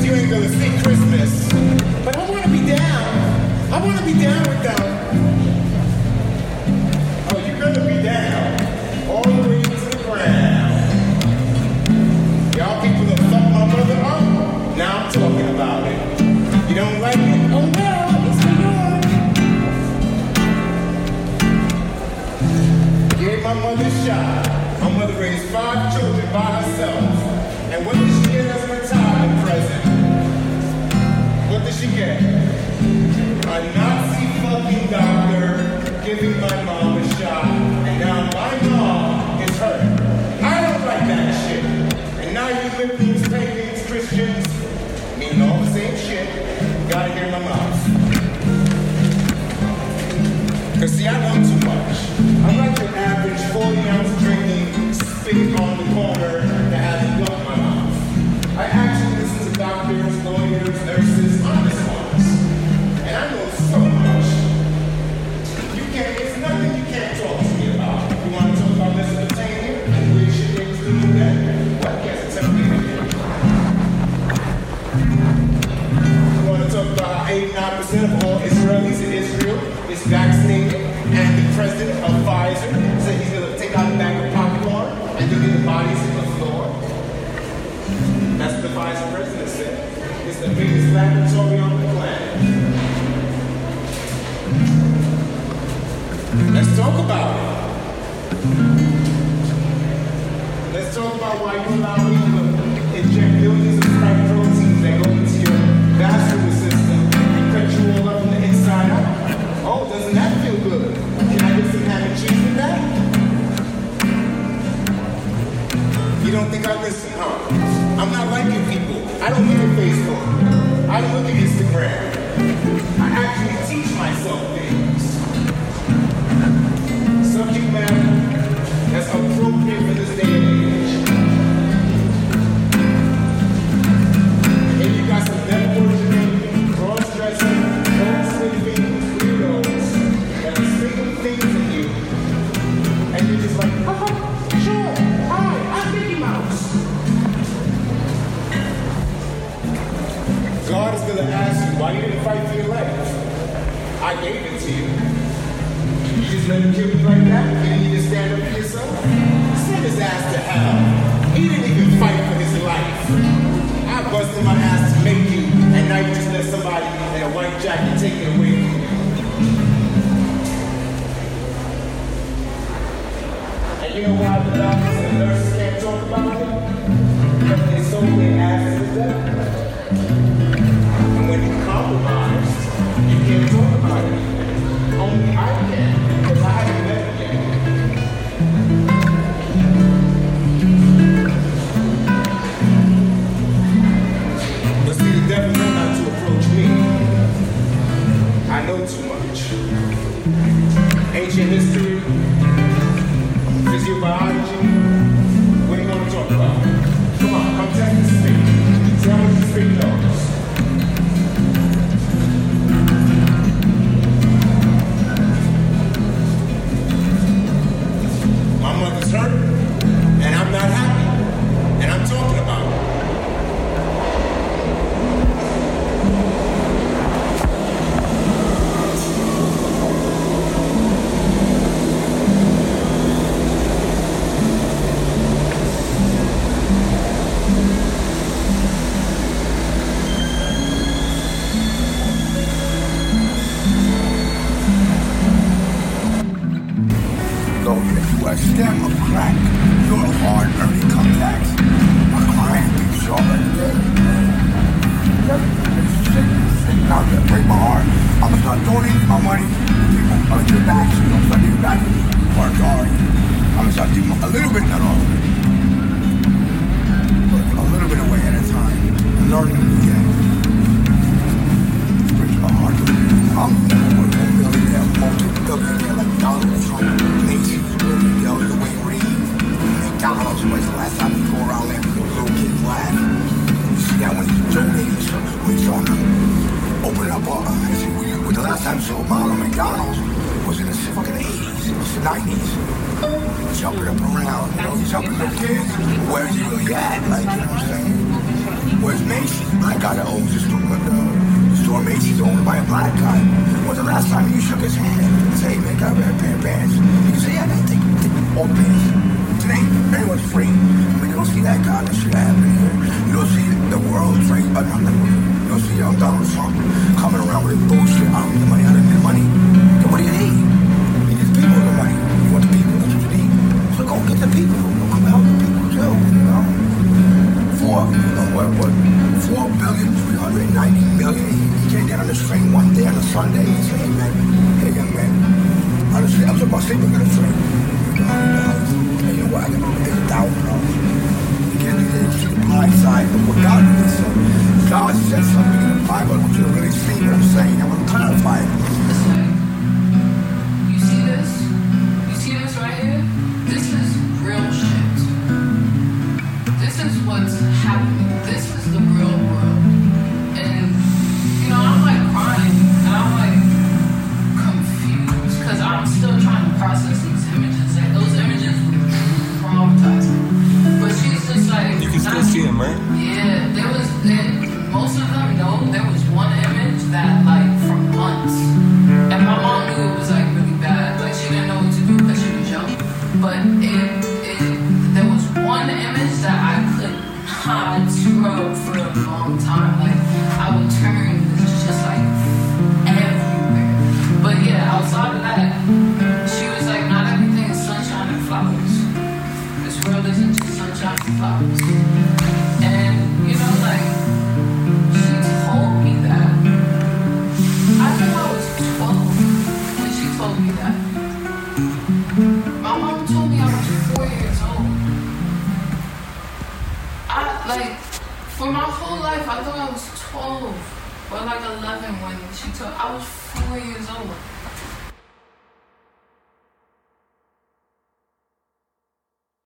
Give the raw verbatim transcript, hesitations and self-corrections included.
you ain't gonna see Christmas. But I wanna be down. I wanna be down with them. Oh, you're gonna be down. All the way to the ground. Y'all people that fucked my mother up, now I'm talking about it. You don't like it? Oh well, it's for yours. Gave my mother a shot. My mother raised five children by herself. And what did she get as a retirement present? What did she get? A Nazi fucking doctor giving my mom a shot. And now my mom is hurt. I don't like that shit. And now you liberals, pagans, Christians, mean all the same shit. Gotta hear my mouth. Cause see, I know too much. I'm like your average forty ounce drinking spit on the corner that has a gun in my mouth. I actually listen to doctors, lawyers, nurses, honest ones. And I know so much. You can't, there's nothing you can't talk to me about. You want to talk about Mesopotamia and where shit they was doing that? What can't tell me anything? You want to talk about how eighty-nine percent of all Israelis in Israel is vaccinated, and the president of Pfizer said he's going to take out a bag of popcorn and look at the bodies on the floor. That's what the Pfizer president said. It's the biggest laboratory on the planet. Let's talk about it. Let's talk about why you allow people to inject billions of spike proteins that go into your vascular system and cut you all up from the inside out. Oh, doesn't that feel good? Can I get some ham and cheese with that? You don't think I listen, huh? I'm not like you people. I don't look at Facebook. I don't look at Instagram. I actually teach myself things. Subject matter that's appropriate for this day and age. And you got some networking, cross-dressing, cross-sleeping weirdos that are sticking things in you. And you're just like, uh-huh, sure, hi, I'm Mickey Mouse. God is going to ask you why you didn't fight for your life. I gave it to you. You just let him kill you like that? You didn't need to stand up for yourself? Send his ass to hell. He didn't even fight for his life. I busted my ass to make you, and now you just let somebody in a white jacket take it away from you. And you know why the doctors and the nurses can't talk about it? Because they sold their asses to death. And when you compromise, you can't talk about it. Only I can, because I haven't met it yet. But see, the devil knows not to approach me. I know too much. Ancient history, physiobiology, what are you going to talk about? Come on, come tell me to speak. Tell me to speak those. My mother's hurt, and I'm not happy, and I'm talking about it. Stem of crack, your hard-earned contacts. My client keeps you already dead. It's sick, sick, now to break my heart. I'm gonna start donating my money to people on your back, so you don't start giving back to me. Or sorry. I'm gonna start giving a little bit, not all of it. But a little bit away at a time. I'm learning to get it. It breaks my heart to leave. I'm never a millionaire, multi-billionaire like Donald Trump, Macy's. Yo, the way Reed, McDonald's, when's the last time you go around there with little kids laugh? You see that when he's donating, so when he's trying to open up, uh, I see, when the last time you saw Ronald McDonald's was in the fucking eighties, it was the nineties. Jumping up around, you know, he's helping the kids. Where's he really at? Like, you know what I'm saying? Where's Macy's? Black guy that owns the store, the store Macy's owned by a black guy. When's the last time you shook his hand and said, hey man, got a pair of pants? You can say, yeah, I take, take all pants. Today, everyone's free. I mean, you don't see that kind of shit happening here. You don't see the world trade, uh, not the world. You don't see young Donald Trump coming around with his bullshit. I don't need the money, I don't need the money. Then what do you need? You need the people the money. You want the people, that's what you need. So go get the people. Go come help the people too, you know? Four, you know what, what? Four billion, three hundred ninety million. He can't get on the train one day on a Sunday and say, hey man, hey young man, honestly, I was about sleeping on the train. You know, you know what, I got to pay a thousand dollars. You can't do that, you see the blind side of what God did. So God said something in the Bible. I want you to really see what I'm saying. I want to clarify it. Listen, you see this? You see this right here? This is real shit. This is what's happening. This is the real world. And, you know, I'm like crying and I'm like confused because I'm still trying to process these images. Like, those images were traumatizing. But she's just like... You can still see them, right? Yeah, there was... It, most of them, no. There was one image that, like, from months. And my mom knew it was, like, really bad. Like, she didn't know what to do because she was young. But it, it, there was one image that I could not scrub for a long time. Like, I would turn, it's just, like, everywhere. But, yeah, outside of that, she was like, not everything is sunshine and flowers. This world isn't just sunshine and flowers. And, you know, like, she told me that. I think I was twelve when she told me that. My mom told me I was four years old. I, like, for my whole life, I thought I was twelve or like eleven when she told, I was four years old.